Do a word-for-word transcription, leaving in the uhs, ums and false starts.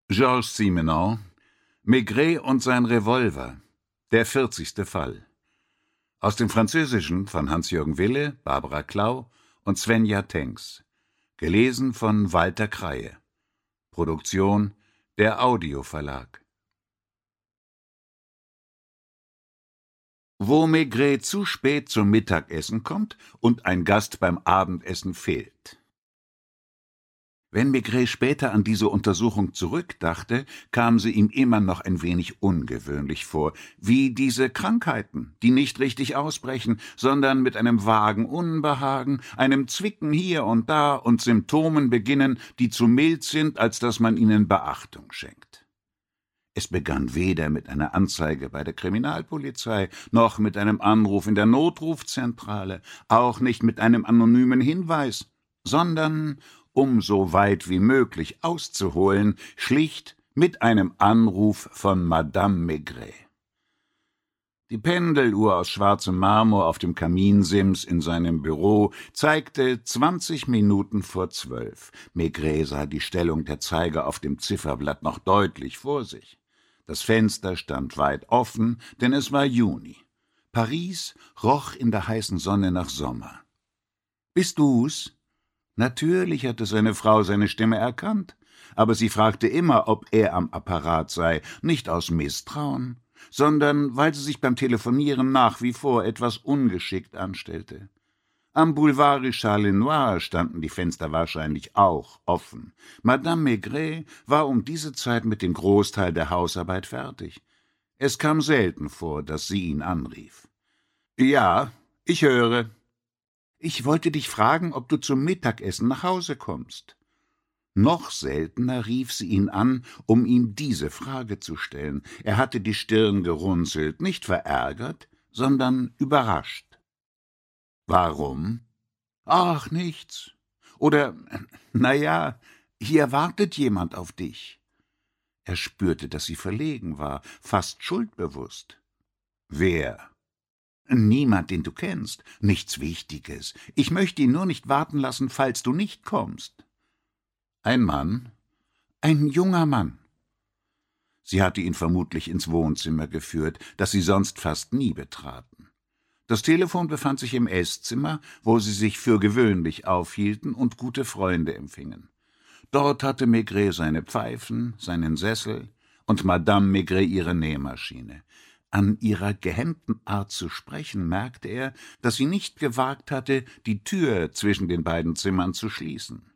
Georges Simenon, Maigret und sein Revolver, der vierzigste Fall. Aus dem Französischen von Hans-Jürgen Wille, Barbara Klau und Svenja Tengs. Gelesen von Walter Kreie. Produktion der Audio-Verlag. Wo Maigret zu spät zum Mittagessen kommt und ein Gast beim Abendessen fehlt. Wenn Maigret später an diese Untersuchung zurückdachte, kam sie ihm immer noch ein wenig ungewöhnlich vor, wie diese Krankheiten, die nicht richtig ausbrechen, sondern mit einem vagen Unbehagen, einem Zwicken hier und da und Symptomen beginnen, die zu mild sind, als dass man ihnen Beachtung schenkt. Es begann weder mit einer Anzeige bei der Kriminalpolizei, noch mit einem Anruf in der Notrufzentrale, auch nicht mit einem anonymen Hinweis, sondern, um so weit wie möglich auszuholen, schlicht mit einem Anruf von Madame Maigret. Die Pendeluhr aus schwarzem Marmor auf dem Kaminsims in seinem Büro zeigte zwanzig Minuten vor zwölf. Maigret sah die Stellung der Zeiger auf dem Zifferblatt noch deutlich vor sich. Das Fenster stand weit offen, denn es war Juni. Paris roch in der heißen Sonne nach Sommer. »Bist du's?« Natürlich hatte seine Frau seine Stimme erkannt, aber sie fragte immer, ob er am Apparat sei, nicht aus Misstrauen, sondern weil sie sich beim Telefonieren nach wie vor etwas ungeschickt anstellte. Am Boulevard Richard Lenoir standen die Fenster wahrscheinlich auch offen. Madame Maigret war um diese Zeit mit dem Großteil der Hausarbeit fertig. Es kam selten vor, dass sie ihn anrief. »Ja, ich höre.« »Ich wollte dich fragen, ob du zum Mittagessen nach Hause kommst.« Noch seltener rief sie ihn an, um ihm diese Frage zu stellen. Er hatte die Stirn gerunzelt, nicht verärgert, sondern überrascht. »Warum?« »Ach, nichts. Oder, na ja, hier wartet jemand auf dich.« Er spürte, dass sie verlegen war, fast schuldbewusst. »Wer?« »Niemand, den du kennst. Nichts Wichtiges. Ich möchte ihn nur nicht warten lassen, falls du nicht kommst.« »Ein Mann?« »Ein junger Mann.« Sie hatte ihn vermutlich ins Wohnzimmer geführt, das sie sonst fast nie betraten. Das Telefon befand sich im Esszimmer, wo sie sich für gewöhnlich aufhielten und gute Freunde empfingen. Dort hatte Maigret seine Pfeifen, seinen Sessel und Madame Maigret ihre Nähmaschine. An ihrer gehemmten Art zu sprechen merkte er, dass sie nicht gewagt hatte, die Tür zwischen den beiden Zimmern zu schließen.